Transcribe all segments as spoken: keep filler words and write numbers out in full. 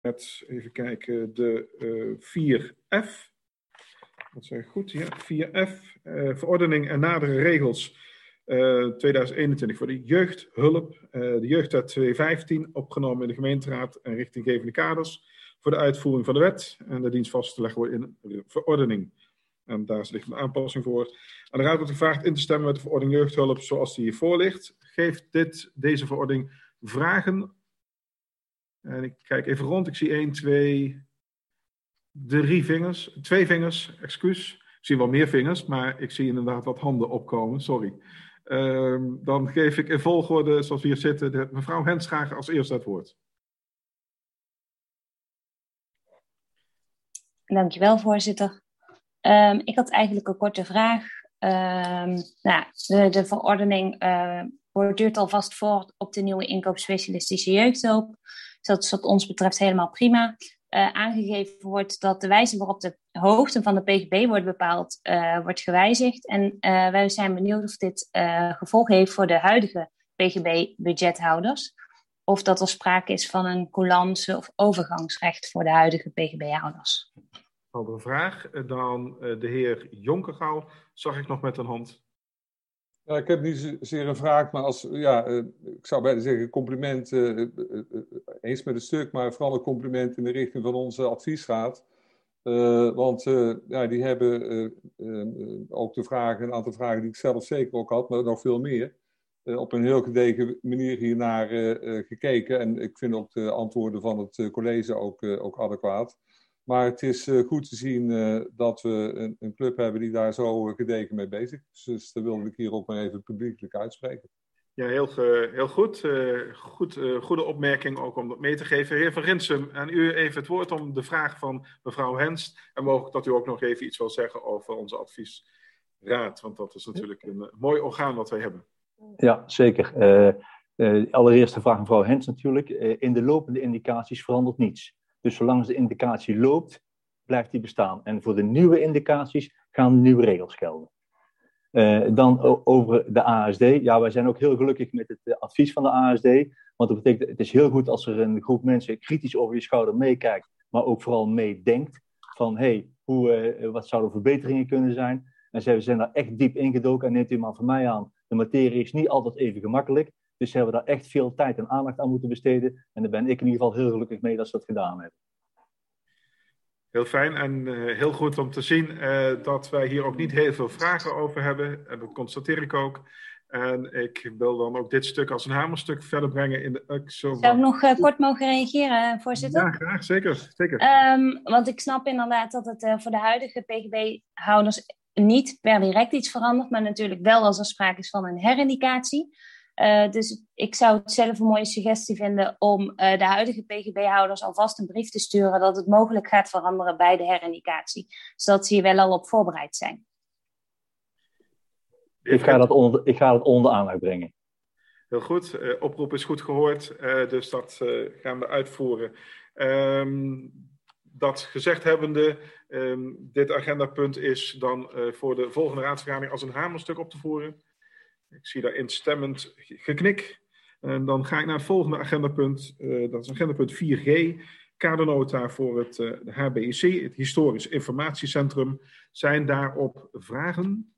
met, even kijken, de uh, vier F. Dat zeg ik goed, ja, vier F. Uh, verordening en nadere regels uh, tweeduizend eenentwintig voor de jeugdhulp. Uh, de jeugdwet tweehonderd vijftien, opgenomen in de gemeenteraad en richtinggevende kaders voor de uitvoering van de wet. En de dienst vast te leggen wordt in de verordening. En daar ligt een aanpassing voor. Aan de raad wordt gevraagd in te stemmen met de verordening jeugdhulp zoals die hiervoor ligt. Geeft dit, deze verordening vragen? En ik kijk even rond. Ik zie één, twee, drie vingers. Twee vingers, excuus. Ik zie wel meer vingers, maar ik zie inderdaad wat handen opkomen. Sorry. Um, dan geef ik in volgorde, zoals we hier zitten, de, mevrouw Henschager als eerste het woord. Dankjewel, voorzitter. Um, ik had eigenlijk een korte vraag. Um, nou, de, de verordening uh, borduurt alvast voort op de nieuwe inkoopspecialistische jeugdhulp. Dus dat is wat ons betreft helemaal prima. Uh, aangegeven wordt dat de wijze waarop de hoogte van de P G B wordt bepaald, uh, wordt gewijzigd. En uh, wij zijn benieuwd of dit uh, gevolg heeft voor de huidige P G B-budgethouders. Of dat er sprake is van een coulance of overgangsrecht voor de huidige P G B-houders. Andere vraag. Dan uh, de heer Jonkergouw, zag ik nog met een hand. Ja, ik heb niet zozeer een vraag, maar als, ja, uh, ik zou bijna zeggen compliment, uh, uh, uh, eens met een stuk, maar vooral een compliment in de richting van onze adviesraad. Uh, want uh, ja, die hebben uh, uh, ook de vragen, een aantal vragen die ik zelf zeker ook had, maar nog veel meer, uh, op een heel gedegen manier hiernaar uh, uh, gekeken. En ik vind ook de antwoorden van het uh, college ook, uh, ook adequaat. Maar het is uh, goed te zien uh, dat we een, een club hebben die daar zo uh, gedegen mee bezig is. Dus dat wilde ik hier ook maar even publiekelijk uitspreken. Ja, heel, uh, heel goed. Uh, goed uh, goede opmerking ook om dat mee te geven. Heer Van Rinsum, aan u even het woord om de vraag van mevrouw Henst. En mogelijk dat u ook nog even iets wil zeggen over onze adviesraad. Want dat is natuurlijk een uh, mooi orgaan wat wij hebben. Ja, zeker. Uh, uh, allereerst de vraag van mevrouw Henst natuurlijk. Uh, in de lopende indicaties verandert niets. Dus zolang de indicatie loopt, blijft die bestaan. En voor de nieuwe indicaties gaan de nieuwe regels gelden. Uh, dan o- over de A S D. Ja, wij zijn ook heel gelukkig met het uh, advies van de A S D. Want dat betekent, het is heel goed als er een groep mensen kritisch over je schouder meekijkt. Maar ook vooral meedenkt. Van, hé, hey, hoe, uh, wat zouden verbeteringen kunnen zijn? En ze zijn daar echt diep ingedoken. En neemt u maar van mij aan, de materie is niet altijd even gemakkelijk. Dus ze hebben daar echt veel tijd en aandacht aan moeten besteden. En daar ben ik in ieder geval heel gelukkig mee dat ze dat gedaan hebben. Heel fijn en uh, heel goed om te zien uh, dat wij hier ook niet heel veel vragen over hebben. En dat constateer ik ook. En ik wil dan ook dit stuk als een hamerstuk verder brengen in de U X O. Zou ik nog uh, kort mogen reageren, voorzitter? Ja, graag. Zeker. zeker. Um, want ik snap inderdaad dat het uh, voor de huidige P G B-houders niet per direct iets verandert. Maar natuurlijk wel als er sprake is van een herindicatie. Uh, dus ik zou het zelf een mooie suggestie vinden om uh, de huidige P G B-houders alvast een brief te sturen dat het mogelijk gaat veranderen bij de herindicatie. Zodat ze hier wel al op voorbereid zijn. Ik ga dat onder, ik ga dat onder aandacht brengen. Heel goed. Uh, oproep is goed gehoord. Uh, dus dat uh, gaan we uitvoeren. Um, dat gezegd hebbende, um, dit agendapunt is dan uh, voor de volgende raadsvergadering als een hamerstuk op te voeren. Ik zie daar instemmend geknik. En dan ga ik naar het volgende agendapunt. Uh, dat is agendapunt vier G. Kadernota voor het uh, de H B I C, het Historisch Informatiecentrum. Zijn daarop vragen?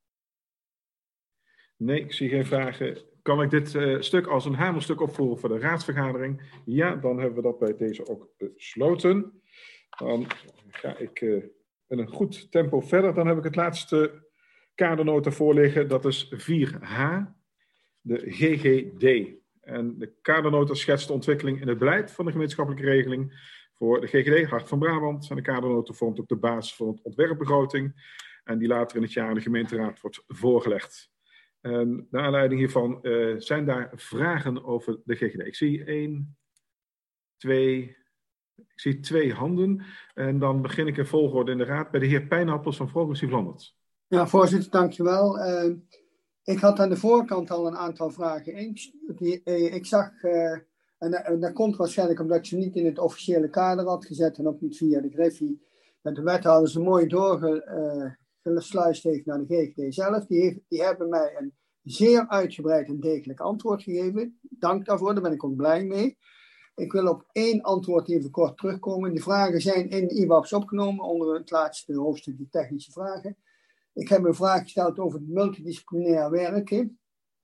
Nee, ik zie geen vragen. Kan ik dit uh, stuk als een hamerstuk opvoeren voor de raadsvergadering? Ja, dan hebben we dat bij deze ook besloten. Dan ga ik uh, in een goed tempo verder. Dan heb ik het laatste kadernota voorliggen, dat is vier H, de G G D. En de kadernota schetst de ontwikkeling in het beleid van de gemeenschappelijke regeling voor de G G D, Hart van Brabant. En de kadernota vormt ook de basis voor het ontwerpbegroting en die later in het jaar aan de gemeenteraad wordt voorgelegd. En naar aanleiding hiervan uh, zijn daar vragen over de G G D. Ik zie één, twee, ik zie twee handen. En dan begin ik in volgorde in de raad bij de heer Pijnappels van Progressief Landert. Ja, voorzitter, dankjewel. Uh, ik had aan de voorkant al een aantal vragen ingestuurd. Uh, ik zag, uh, en, en dat komt waarschijnlijk omdat ik ze niet in het officiële kader had gezet en ook niet via de Griffie, dat de wethouder ze mooi doorgesluist uh, heeft naar de G G D zelf. Die, heeft, die hebben mij een zeer uitgebreid en degelijk antwoord gegeven. Dank daarvoor, daar ben ik ook blij mee. Ik wil op één antwoord even kort terugkomen. De vragen zijn in I W A P S opgenomen onder het laatste hoofdstuk, de technische vragen. Ik heb een vraag gesteld over het multidisciplinair werken.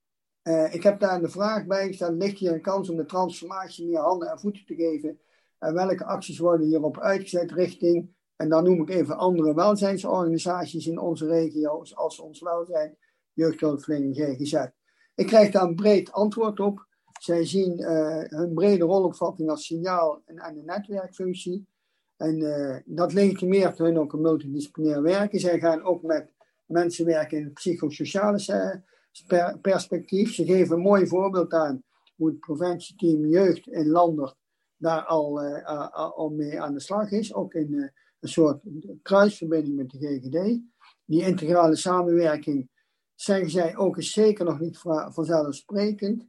Uh, ik heb daar de vraag bij gesteld, ligt hier een kans om de transformatie meer handen en voeten te geven? En welke acties worden hierop uitgezet richting, en dan noem ik even andere welzijnsorganisaties in onze regio, zoals Ons Welzijn, Jeugdhulpverlening, G G Z. Ik krijg daar een breed antwoord op. Zij zien uh, hun brede rolopvatting als signaal en, en een netwerkfunctie. En uh, dat legitimeert hun ook een multidisciplinair werken. Zij gaan ook met mensen werken in het psychosociale uh, perspectief. Ze geven een mooi voorbeeld aan hoe het preventieteam jeugd in Landert daar al, uh, uh, al mee aan de slag is. Ook in uh, een soort kruisverbinding met de G G D. Die integrale samenwerking, zeggen zij, ook is zeker nog niet vanzelfsprekend.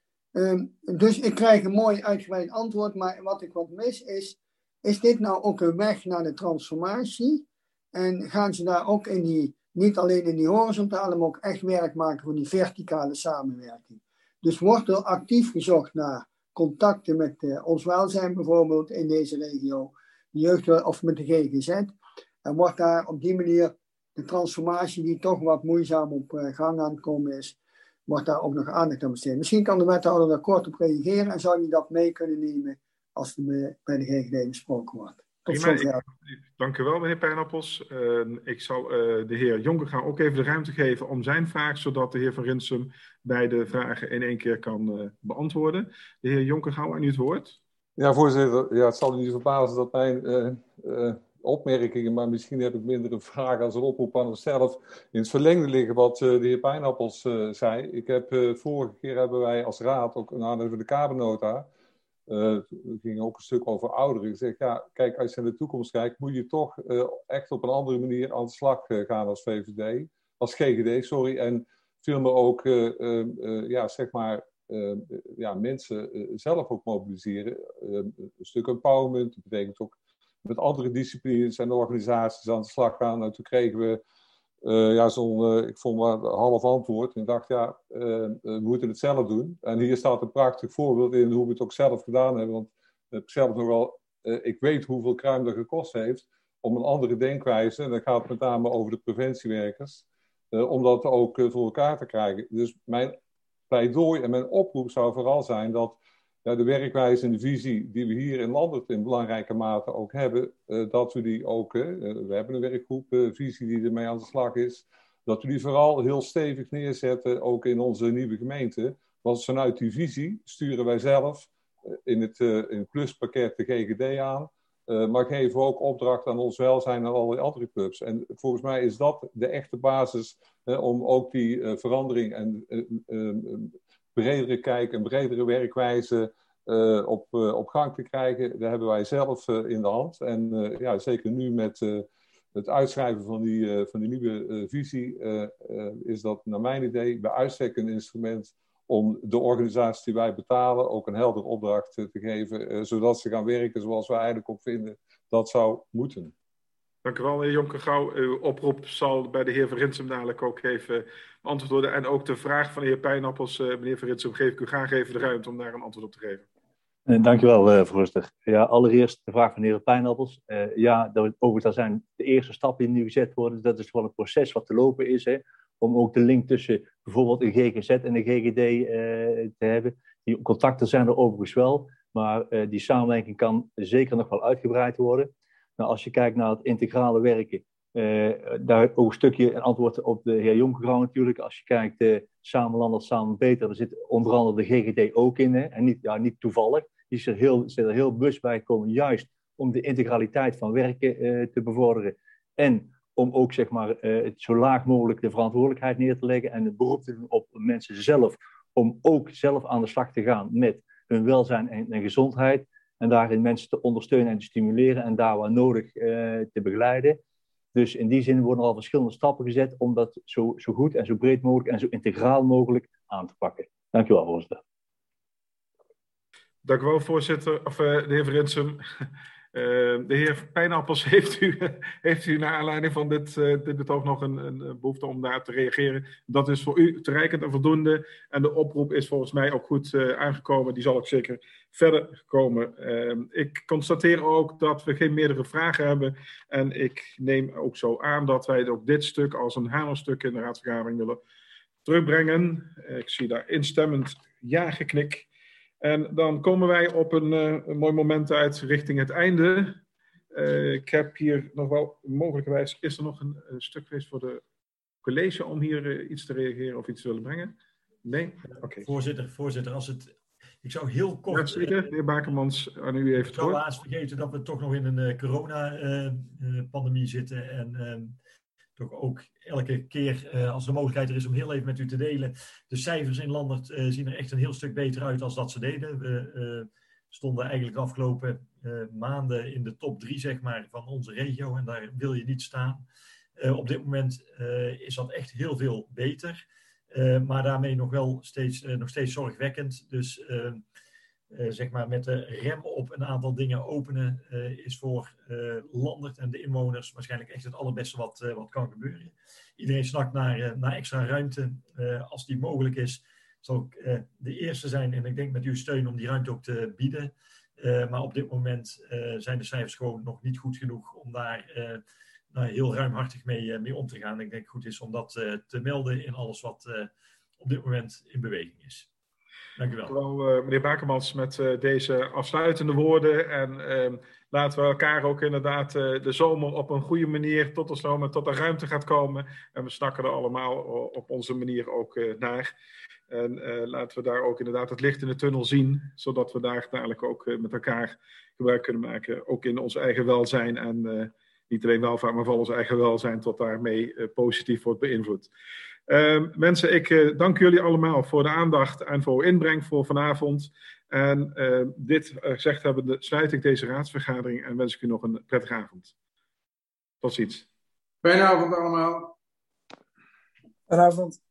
Um, dus ik krijg een mooi uitgebreid antwoord, maar wat ik wat mis is, is dit nou ook een weg naar de transformatie? En gaan ze daar ook in die, niet alleen in die horizontale, maar ook echt werk maken van die verticale samenwerking? Dus wordt er actief gezocht naar contacten met uh, Ons Welzijn bijvoorbeeld in deze regio, de jeugd of met de G G Z, en wordt daar op die manier de transformatie die toch wat moeizaam op uh, gang aan het komen is, wordt daar ook nog aandacht aan besteed. Misschien kan de wethouder daar kort op reageren en zou je dat mee kunnen nemen als er bij de G G D besproken wordt. Tot zover. Dank u wel, meneer Pijnappels. Uh, ik zal uh, de heer Jonker ook even de ruimte geven om zijn vraag, zodat de heer Van Rinsum beide vragen in één keer kan uh, beantwoorden. De heer Jonker, gaan we aan u het woord? Ja, voorzitter. Ja, het zal u niet verbazen dat mijn uh, uh, opmerkingen, maar misschien heb ik minder een vraag als een oproep aan onszelf, in het verlengde liggen wat uh, de heer Pijnappels uh, zei. Ik heb uh, vorige keer hebben wij als raad ook een aandacht voor de kabernota. Uh, het ging ook een stuk over ouderen. Ik zeg, ja, kijk, als je naar de toekomst kijkt, moet je toch uh, echt op een andere manier aan de slag uh, gaan als V V D, als G G D, sorry, en veel meer ook, uh, uh, uh, ja, zeg maar, uh, ja, mensen uh, zelf ook mobiliseren. Uh, een stuk empowerment, dat betekent ook met andere disciplines en organisaties aan de slag gaan. En toen kregen we uh, ja, zo'n, uh, ik vond maar een half antwoord. En ik dacht, ja, uh, we moeten het zelf doen. En hier staat een prachtig voorbeeld in hoe we het ook zelf gedaan hebben. Want ik zelf nogal, uh, ik weet hoeveel kruim dat gekost heeft om een andere denkwijze, en dat gaat met name over de preventiewerkers, uh, om dat ook uh, voor elkaar te krijgen. Dus mijn pleidooi en mijn oproep zou vooral zijn dat ja, de werkwijze en de visie die we hier in Landert in belangrijke mate ook hebben, uh, dat we die ook, uh, we hebben een werkgroep, uh, visie die ermee aan de slag is, dat we die vooral heel stevig neerzetten, ook in onze nieuwe gemeente. Want vanuit die visie sturen wij zelf uh, in, het, uh, in het pluspakket de G G D aan, uh, maar geven we ook opdracht aan Ons Welzijn en allerlei andere clubs. En volgens mij is dat de echte basis uh, om ook die uh, verandering en uh, uh, uh, bredere kijk en bredere werkwijze uh, op, uh, op gang te krijgen. Daar hebben wij zelf uh, in de hand. En uh, ja, zeker nu met uh, het uitschrijven van die, uh, van die nieuwe uh, visie uh, uh, is dat naar mijn idee bij uitstek een instrument om de organisaties die wij betalen ook een heldere opdracht uh, te geven, uh, zodat ze gaan werken zoals wij eigenlijk ook vinden dat zou moeten. Dank u wel, meneer Jonker. Uw oproep zal bij de heer Van Rinsum dadelijk ook even beantwoord worden. En ook de vraag van de heer Pijnappels, uh, meneer Van Rinsum, geef ik u graag even de ruimte om daar een antwoord op te geven. Uh, dank u wel, uh, voorzitter. Ja, allereerst de vraag van de heer Pijnappels. Uh, ja, dat, overigens, dat zijn de eerste stappen die nu gezet worden. Dat is wel een proces wat te lopen is, hè, om ook de link tussen bijvoorbeeld een G G Z en een G G D uh, te hebben. Die contacten zijn er overigens wel, maar uh, die samenwerking kan zeker nog wel uitgebreid worden. Nou, als je kijkt naar het integrale werken, uh, daar ook een stukje een antwoord op de heer Jonker natuurlijk. Als je kijkt, uh, samen Landert, samen beter, daar zit onder andere de G G D ook in. Hè? En niet, ja, niet toevallig. Die is er heel, is er heel bewust bij gekomen, juist om de integraliteit van werken uh, te bevorderen. En om ook, zeg maar, uh, het zo laag mogelijk de verantwoordelijkheid neer te leggen en het beroep te doen op mensen zelf, om ook zelf aan de slag te gaan met hun welzijn en, en gezondheid. En daarin mensen te ondersteunen en te stimuleren en daar waar nodig uh, te begeleiden. Dus in die zin worden er al verschillende stappen gezet om dat zo, zo goed en zo breed mogelijk en zo integraal mogelijk aan te pakken. Dank u wel, voorzitter. Dank u wel, voorzitter. Of uh, de heer Van Rinsum. de heer Pijnappels, heeft u, heeft u naar aanleiding van dit, uh, dit betoog nog een, een behoefte om daar te reageren? Dat is voor u toereikend en voldoende. En de oproep is volgens mij ook goed uh, aangekomen. Die zal ook zeker verder komen. Uh, ik constateer ook dat we geen meerdere vragen hebben. En ik neem ook zo aan dat wij ook dit stuk als een hamerstuk in de raadsvergadering willen terugbrengen. Uh, ik zie daar instemmend ja geknik. En dan komen wij op een, uh, een mooi moment uit richting het einde. Uh, ik heb hier nog wel, mogelijkerwijs, is er nog een, een stuk geweest voor de college om hier uh, iets te reageren of iets te willen brengen? Nee? Oké. Okay. Voorzitter, voorzitter, als het... Ik zou heel kort... Ja, zeker. De heer Bakermans, aan u even Ik zou laatst vergeten dat we toch nog in een uh, corona-pandemie uh, zitten. En uh, toch ook elke keer uh, als er de mogelijkheid er is om heel even met u te delen. De cijfers in Landert uh, zien er echt een heel stuk beter uit dan dat ze deden. We uh, stonden eigenlijk de afgelopen uh, maanden in de top drie zeg maar, van onze regio. En daar wil je niet staan. Uh, op dit moment uh, is dat echt heel veel beter. Uh, maar daarmee nog wel steeds, uh, nog steeds zorgwekkend. Dus uh, uh, zeg maar met de rem op een aantal dingen openen uh, is voor uh, Landert en de inwoners waarschijnlijk echt het allerbeste wat, uh, wat kan gebeuren. Iedereen snakt naar, uh, naar extra ruimte. Uh, als die mogelijk is, zal ik uh, de eerste zijn. En ik denk met uw steun om die ruimte ook te bieden. Uh, maar op dit moment uh, zijn de cijfers gewoon nog niet goed genoeg om daar... Uh, Nou, heel ruimhartig mee, mee om te gaan. Ik denk het goed is om dat uh, te melden in alles wat uh, op dit moment in beweging is. Dank u wel. Wel, uh, meneer Bakermans, met uh, deze afsluitende woorden. En uh, laten we elkaar ook inderdaad uh, de zomer op een goede manier tot de zomer, tot de ruimte gaat komen. En we snakken er allemaal op onze manier ook uh, naar. En uh, laten we daar ook inderdaad het licht in de tunnel zien. Zodat we daar dadelijk ook uh, met elkaar gebruik kunnen maken. Ook in ons eigen welzijn en... Uh, Niet alleen welvaart, maar vooral ons eigen welzijn tot daarmee uh, positief wordt beïnvloed. Uh, mensen, ik uh, dank jullie allemaal voor de aandacht en voor inbreng voor vanavond. En uh, dit uh, gezegd hebbende sluit ik deze raadsvergadering en wens ik u nog een prettige avond. Tot ziens. Fijne avond allemaal. Fijne avond.